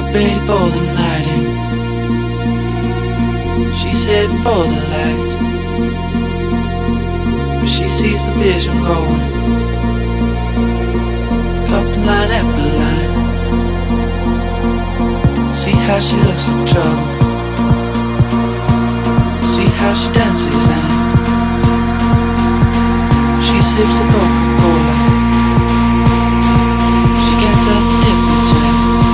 ready for the night in. She's heading for the light, but she sees the vision going, couple line after line. See how she looks like trouble, see how she dances and she sips the Coca-Cola. She can't tell the difference yet.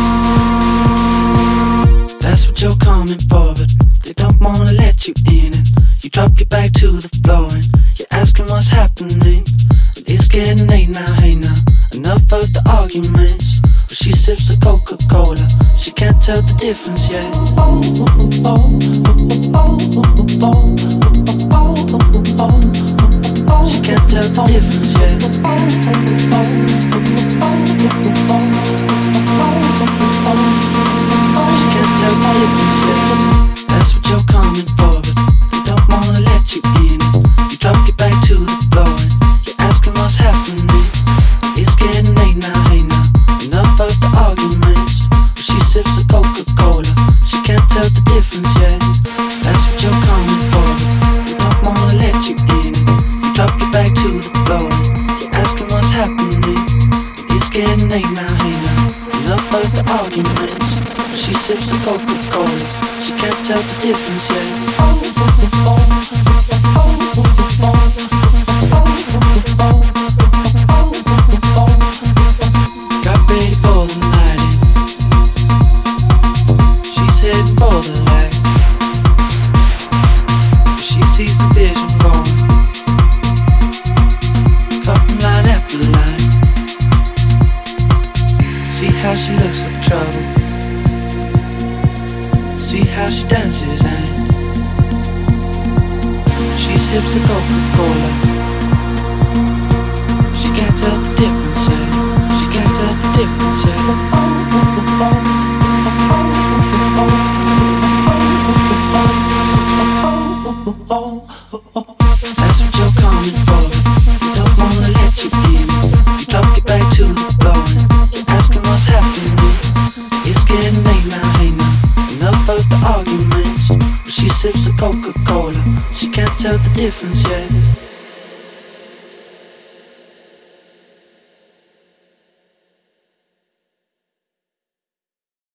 That's what you're coming for, but they don't wanna let you in. And you drop your back to the floor and you're asking what's happening. And it's getting late now, hey now, enough of the arguments. But she sips the Coca-Cola, she can't tell the difference yet. She can't tell the difference yet. She can't tell the difference yet. That's what you're coming for, but they don't wanna let you in. You drop your back to the floor and you're asking what's happening. It's getting late now, hey now, enough of the arguments. But she sips the Coca-Cola, she can't tell the difference yet. That's what you're coming for, but they don't wanna let you in. You drop your back to the floor and you're asking what's happening. It's getting late now, hey now, enough of the arguments. But she sips the Coca-Cola, she can't tell the difference yet. Got ready for the night in. She's heading for the light, but she sees the vision going, cutting line after line. See how she looks like trouble, see how she dances and she sips the Coca-Cola. She can't tell the difference yet. She can't tell the difference yet. That's what you're coming for, they don't wanna let you in. You drop your back to the floor and you're asking what's happening. It's getting late now, hey now, enough of the arguments. But she sips the Coca-Cola, she can't tell the difference yet.